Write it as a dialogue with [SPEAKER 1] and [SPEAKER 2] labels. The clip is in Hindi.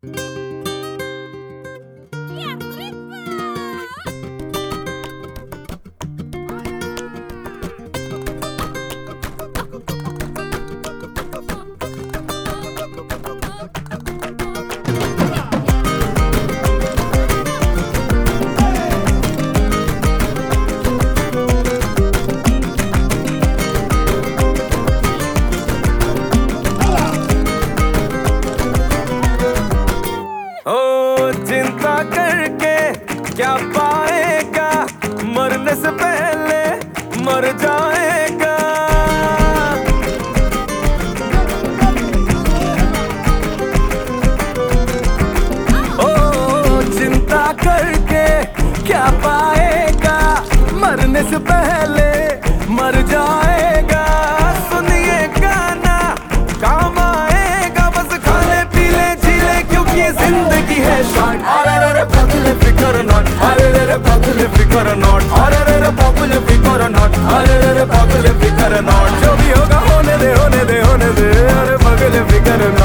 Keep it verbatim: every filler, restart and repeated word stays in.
[SPEAKER 1] चिंता करके क्या पाएगा, मरने से पहले मर जाएगा। ओ चिंता करके क्या पाएगा, मरने से पहले मर जाएगा। सुनिए गाना काम आएगा, बस खाने पीले जीले क्योंकि जिंदगी है शॉर्ट। अरे रे पगले फिकर नॉट, अरे रे पगले फिकर नॉट, अरे रे पगले फिकर नॉट, अरे रे पगले फिकर नॉट। जो भी होगा होने दे होने दे होने दे, अरे पगले फिकर नॉट।